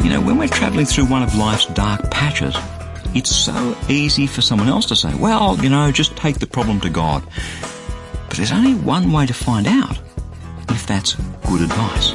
You know, when we're travelling through one of life's dark patches, it's so easy for someone else to say, well, you know, just take the problem to God. But there's only one way to find out if that's good advice.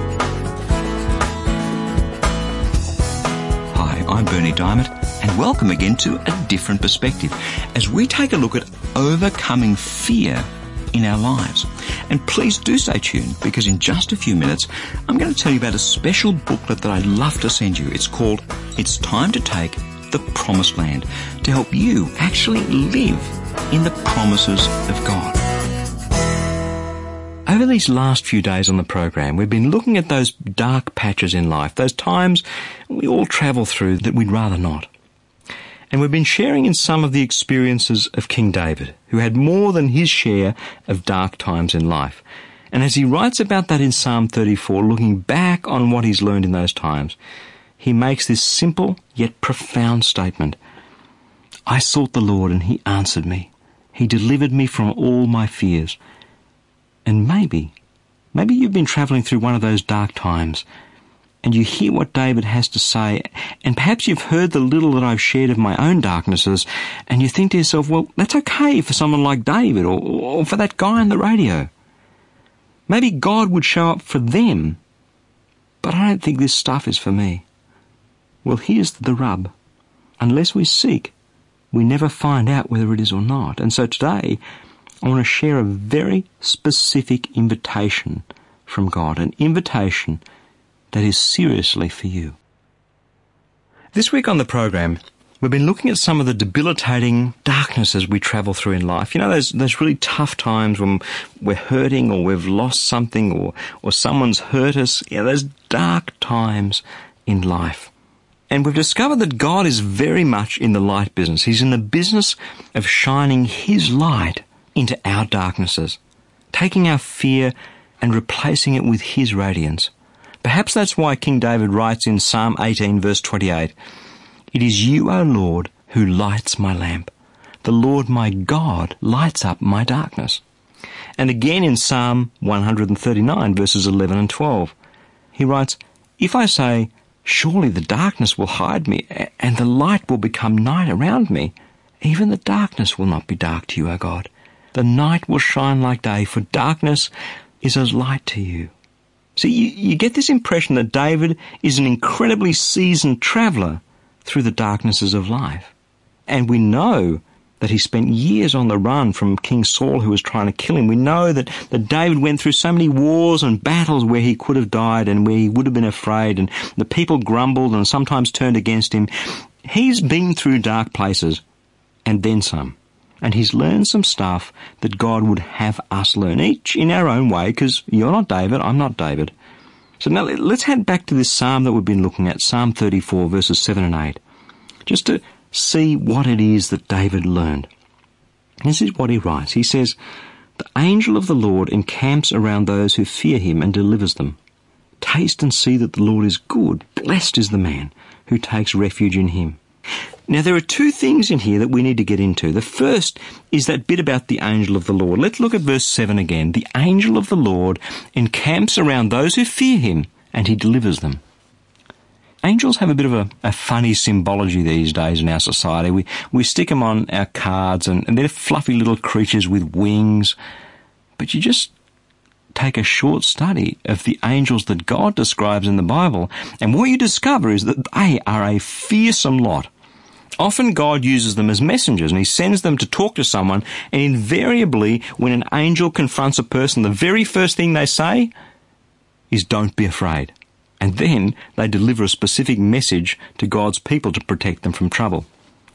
Hi, I'm Bernie Diamond, and welcome again to A Different Perspective, as we take a look at overcoming fear in our lives. And please do stay tuned, because in just a few minutes, I'm going to tell you about a special booklet that I'd love to send you. It's called It's Time to Take the Promised Land, to help you actually live in the promises of God. Over these last few days on the program, we've been looking at those dark patches in life, those times we all travel through that we'd rather not. And we've been sharing in some of the experiences of King David, who had more than his share of dark times in life. And as he writes about that in Psalm 34, looking back on what he's learned in those times, he makes this simple yet profound statement. I sought the Lord and he answered me. He delivered me from all my fears. And maybe you've been travelling through one of those dark times, and you hear what David has to say, and perhaps you've heard the little that I've shared of my own darknesses, and you think to yourself, well, that's okay for someone like David, or for that guy on the radio. Maybe God would show up for them, but I don't think this stuff is for me. Well, here's the rub. Unless we seek, we never find out whether it is or not. And so today, I want to share a very specific invitation from God, an invitation that is seriously for you. This week on the program, we've been looking at some of the debilitating darknesses we travel through in life. You know, those really tough times when we're hurting or we've lost something or someone's hurt us. Yeah, those dark times in life. And we've discovered that God is very much in the light business. He's in the business of shining His light into our darknesses, taking our fear and replacing it with His radiance. Perhaps that's why King David writes in Psalm 18, verse 28, It is you, O Lord, who lights my lamp. The Lord my God lights up my darkness. And again in Psalm 139, verses 11 and 12, he writes, If I say, surely the darkness will hide me, and the light will become night around me, even the darkness will not be dark to you, O God. The night will shine like day, for darkness is as light to you. See, you get this impression that David is an incredibly seasoned traveller through the darknesses of life. And we know that he spent years on the run from King Saul, who was trying to kill him. We know that David went through so many wars and battles where he could have died and where he would have been afraid, and the people grumbled and sometimes turned against him. He's been through dark places and then some. And he's learned some stuff that God would have us learn, each in our own way, because you're not David, I'm not David. So now let's head back to this psalm that we've been looking at, Psalm 34, verses 7 and 8, just to see what it is that David learned. This is what he writes. He says, The angel of the Lord encamps around those who fear him and delivers them. Taste and see that the Lord is good. Blessed is the man who takes refuge in him. Now, there are two things in here that we need to get into. The first is that bit about the angel of the Lord. Let's look at verse 7 again. The angel of the Lord encamps around those who fear him, and he delivers them. Angels have a bit of a funny symbology these days in our society. We stick them on our cards, and they're fluffy little creatures with wings. But you just take a short study of the angels that God describes in the Bible, and what you discover is that they are a fearsome lot. Often God uses them as messengers, and he sends them to talk to someone, and invariably when an angel confronts a person, the very first thing they say is, don't be afraid. And then they deliver a specific message to God's people to protect them from trouble.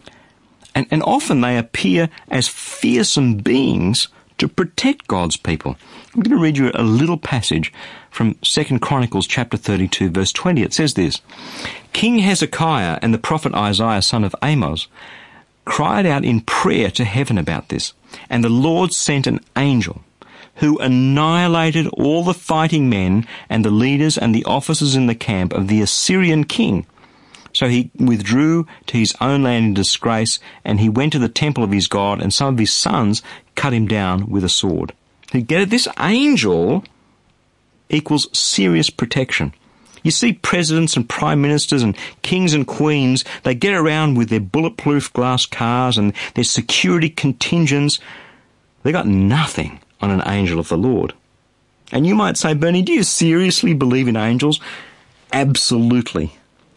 And often they appear as fearsome beings to protect God's people. I'm going to read you a little passage from 2 Chronicles chapter 32, verse 20. It says this, King Hezekiah and the prophet Isaiah, son of Amos, cried out in prayer to heaven about this, and the Lord sent an angel who annihilated all the fighting men and the leaders and the officers in the camp of the Assyrian king. So he withdrew to his own land in disgrace, and he went to the temple of his God, and some of his sons cut him down with a sword. You get it? This angel equals serious protection. You see presidents and prime ministers and kings and queens, they get around with their bulletproof glass cars and their security contingents. They got nothing on an angel of the Lord. And you might say, Bernie, do you seriously believe in angels? Absolutely.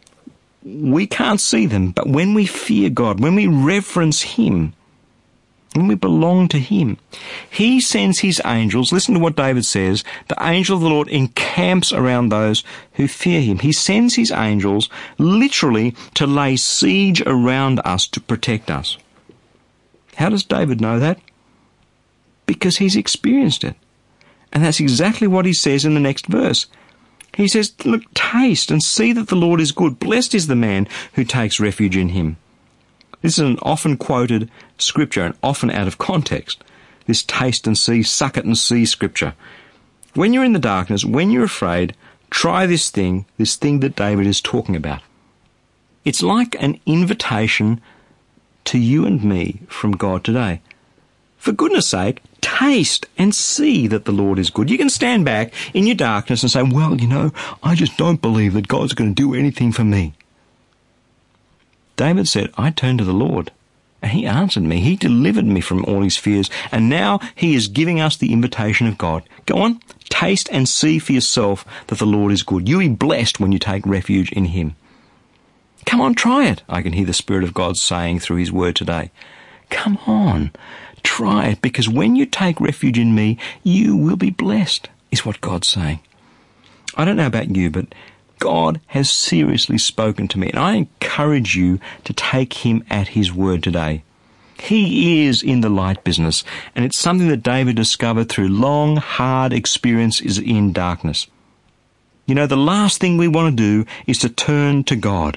We can't see them, but when we fear God, when we reverence Him, when we belong to Him, He sends His angels. Listen to what David says. The angel of the Lord encamps around those who fear Him. He sends His angels literally to lay siege around us to protect us. How does David know that? Because he's experienced it. And that's exactly what he says in the next verse. He says, look, taste and see that the Lord is good. Blessed is the man who takes refuge in Him. This is an often quoted scripture and often out of context. This taste and see, suck it and see scripture. When you're in the darkness, when you're afraid, try this thing that David is talking about. It's like an invitation to you and me from God today. For goodness sake, taste and see that the Lord is good. You can stand back in your darkness and say, well, I just don't believe that God's going to do anything for me. David said, I turned to the Lord, and He answered me. He delivered me from all his fears, and now He is giving us the invitation of God. Go on, taste and see for yourself that the Lord is good. You'll be blessed when you take refuge in Him. Come on, try it, I can hear the Spirit of God saying through His word today. Come on, try it, because when you take refuge in me, you will be blessed, is what God's saying. I don't know about you, but God has seriously spoken to me, and I encourage you to take Him at His word today. He is in the light business, and it's something that David discovered through long, hard experiences in darkness. The last thing we want to do is to turn to God.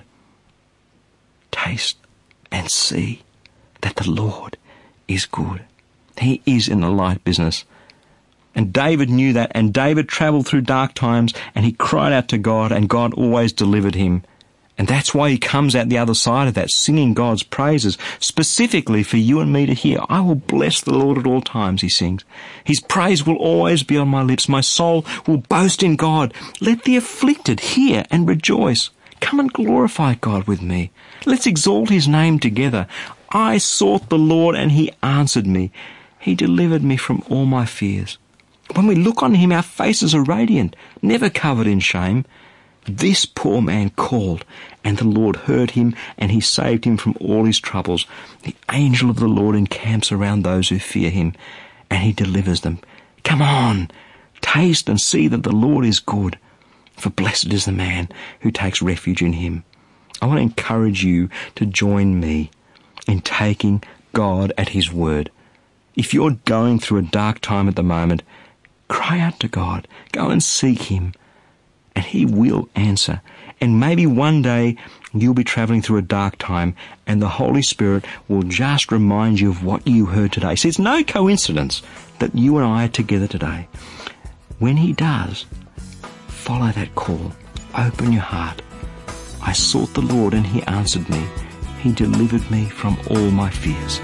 Taste and see that the Lord is good. He is in the light business. And David knew that, and David travelled through dark times, and he cried out to God, and God always delivered him. And that's why he comes out the other side of that, singing God's praises, specifically for you and me to hear. I will bless the Lord at all times, he sings. His praise will always be on my lips. My soul will boast in God. Let the afflicted hear and rejoice. Come and glorify God with me. Let's exalt His name together. I sought the Lord, and He answered me. He delivered me from all my fears. When we look on Him, our faces are radiant, never covered in shame. This poor man called, and the Lord heard him, and He saved him from all his troubles. The angel of the Lord encamps around those who fear Him, and He delivers them. Come on, taste and see that the Lord is good, for blessed is the man who takes refuge in Him. I want to encourage you to join me in taking God at His word. If you're going through a dark time at the moment, cry out to God. Go and seek Him, and He will answer. And maybe one day you'll be travelling through a dark time, and the Holy Spirit will just remind you of what you heard today. See, it's no coincidence that you and I are together today. When He does, follow that call. Open your heart. I sought the Lord, and He answered me. He delivered me from all my fears.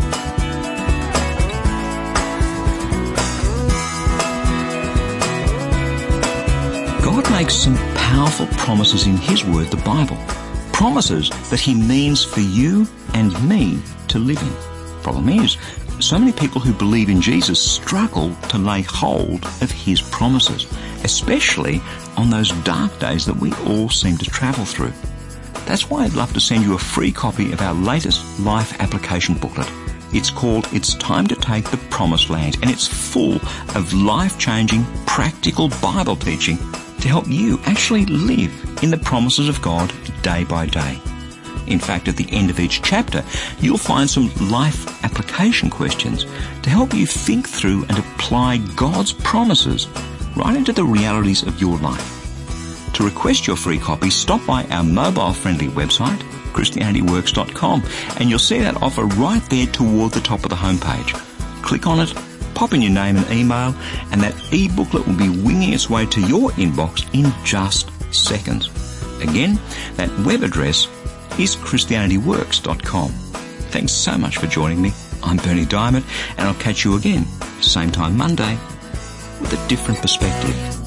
God makes some powerful promises in His Word, the Bible. Promises that He means for you and me to live in. Problem is, so many people who believe in Jesus struggle to lay hold of His promises, especially on those dark days that we all seem to travel through. That's why I'd love to send you a free copy of our latest life application booklet. It's called It's Time to Take the Promised Land, and it's full of life-changing, practical Bible teaching to help you actually live in the promises of God day by day. In fact, at the end of each chapter, you'll find some life application questions to help you think through and apply God's promises right into the realities of your life. To request your free copy, stop by our mobile-friendly website, ChristianityWorks.com, and you'll see that offer right there toward the top of the homepage. Click on it, pop in your name and email, and that e-booklet will be winging its way to your inbox in just seconds. Again, that web address is ChristianityWorks.com. Thanks so much for joining me. I'm Bernie Diamond, and I'll catch you again, same time Monday, with a different perspective.